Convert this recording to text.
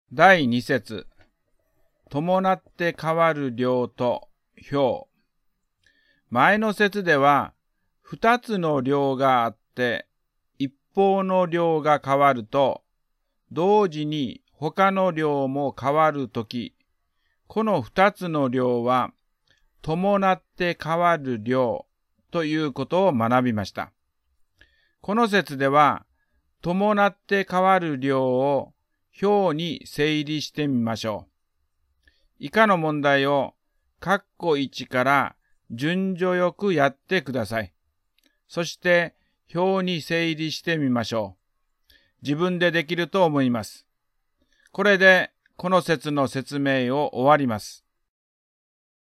第2節、伴って変わる量と表。前の節では、2つの量があって、一方の量が変わると、同時に他の量も変わるとき、この2つの量は、伴って変わる量ということを学びました。この節では、伴って変わる量を表に整理してみましょう。以下の問題を括弧1から順序よくやってください。そして表に整理してみましょう。自分でできると思います。これでこの節の説明を終わります。